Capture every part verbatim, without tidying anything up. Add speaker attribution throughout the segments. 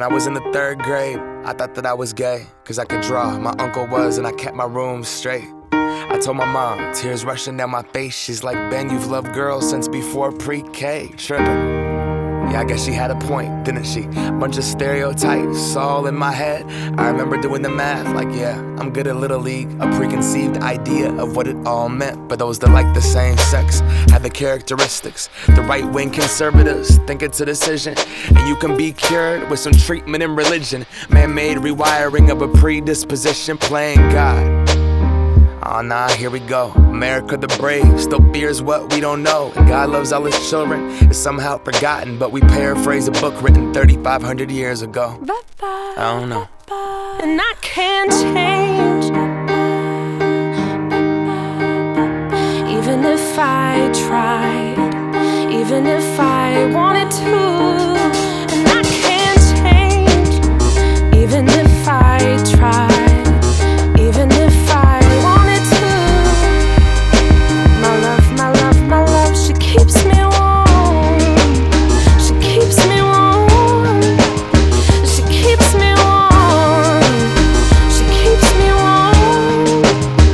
Speaker 1: When I was in the third grade, I thought that I was gay, cause I could draw. My uncle was, and I kept my room straight. I told my mom, tears rushing down my face. She's like, Ben, you've loved girls since before pre-K. Trippin'. Yeah, I guess she had a point, didn't she? Bunch of stereotypes all in my head. I remember doing the math, like, yeah, I'm good at Little League. A preconceived idea of what it all meant. But those that like the same sex had the characteristics. The right-wing conservatives think it's a decision, and you can be cured with some treatment and religion. Man-made rewiring of a predisposition, playing God. Oh nah, here we go. America the brave still fears what we don't know. And God loves all his children, it's somehow forgotten. But we paraphrase a book written thirty-five hundred years ago. I don't know.
Speaker 2: And I can't change, even if I tried, even if I wanted to. And I can't change, even if I tried, even if I wanted to. My love, my love, my love, she keeps me warm. She keeps me warm. She keeps me warm. She keeps me warm.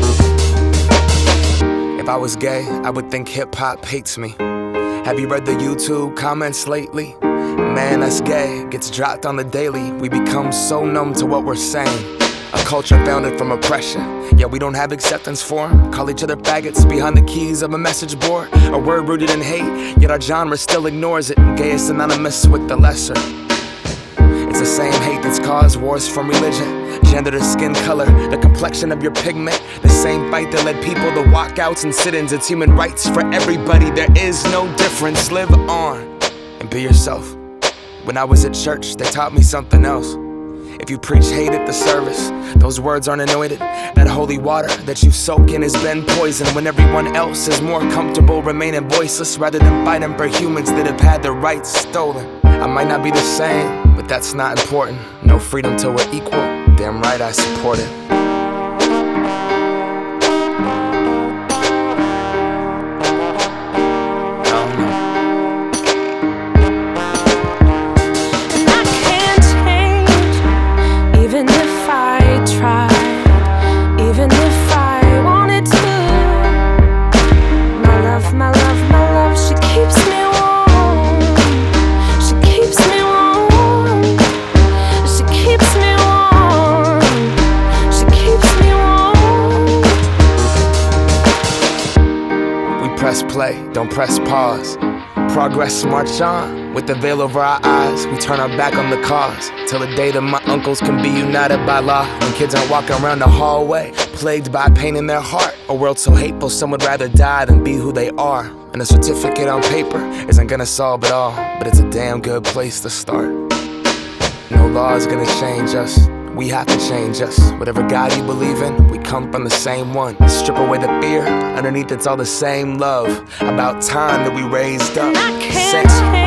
Speaker 1: If I was gay, I would think hip-hop hates me. Have you read the YouTube comments lately? Man, that's gay, gets dropped on the daily. We become so numb to what we're saying. A culture founded from oppression, yet we don't have acceptance for 'em. Call each other faggots behind the keys of a message board. A word rooted in hate, yet our genre still ignores it. Gay is synonymous with the lesser. It's the same hate that's caused wars from religion, gender to skin color, the complexion of your pigment. The same fight that led people to walkouts and sit-ins. It's human rights for everybody, there is no difference. Live on and be yourself. When I was at church, they taught me something else. If you preach hate at the service, those words aren't anointed. That holy water that you soak in has been poisoned. When everyone else is more comfortable remaining voiceless, rather than fighting for humans that have had their rights stolen. I might not be the same, but that's not important. No freedom till we're equal, damn right I support it. Press play, don't press pause. Progress march on, with the veil over our eyes. We turn our back on the cause, till the day that my uncles can be united by law. When kids aren't walking around the hallway, plagued by pain in their heart. A world so hateful, some would rather die than be who they are. And a certificate on paper isn't gonna solve it all, but it's a damn good place to start. No law is gonna change us, we have to change us. Whatever God you believe in, we come from the same one. Strip away the fear, underneath it's all the same love. About time that we raised up.
Speaker 2: I can't change.